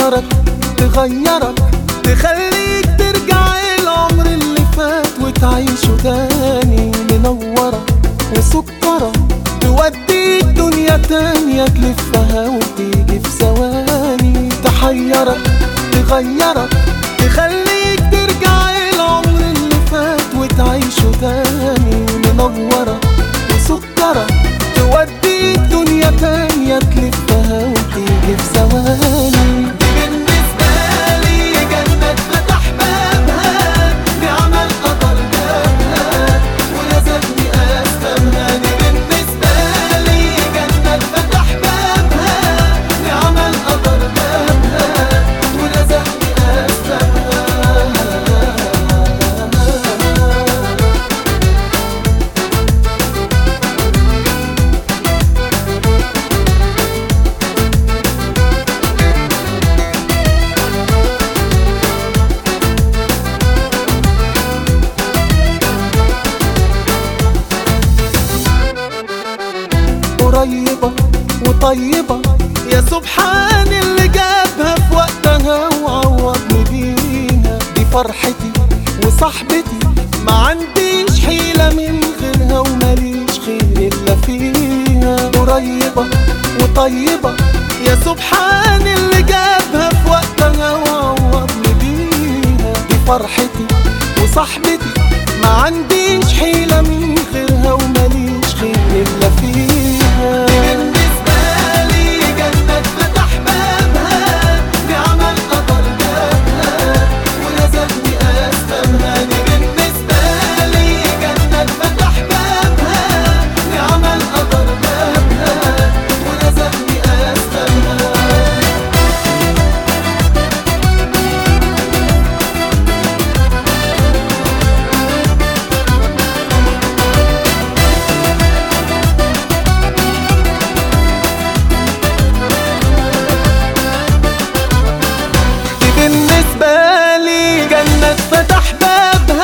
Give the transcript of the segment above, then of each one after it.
تحيرك تغيرك تخليك ترجع العمر اللي فات وتعيشه تاني. منورة وسكرة توديك دنيا تانية تلفها وتيجي في ثواني. تحيرك تغيرك تخليك ترجع العمر اللي فات وتعيشه تاني. منورة وسكرة توديك دنيا تانية تلفها وتيجي في ثواني. دي بالنسبة لي جنة فتح بابها، نعمة القدر جابها ولازمني أفهمها. دي بالنسبة لي جنة فتح بابها، نعمة القدر جابها ولازمني أفهمها. قريبة وطيبة يا سبحان اللي جابها في وقتها وعوضني بيها. دي فرحتي وصاحبتي ما عنديش حيلة من غيرها وماليش خير إلا فيها. قريبة وطيبة يا سبحان اللي جابها في وقتها وعوضني بيها. دي فرحتي وصاحبتي ما عنديش حيلة من غيرها وماليش خير إلا فيها. بالنسبة لي جنة فتح بابها، نعمة القدر جابها ولازمني أفهمها. دي بالنسبة لي جنة فتح بابها، نعمة القدر جابها ولازمني أفهمها. بالنسبة لي جنة فتح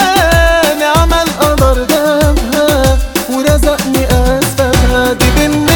بابها، نعمة القدر جابها ورزقني أسبابها. دي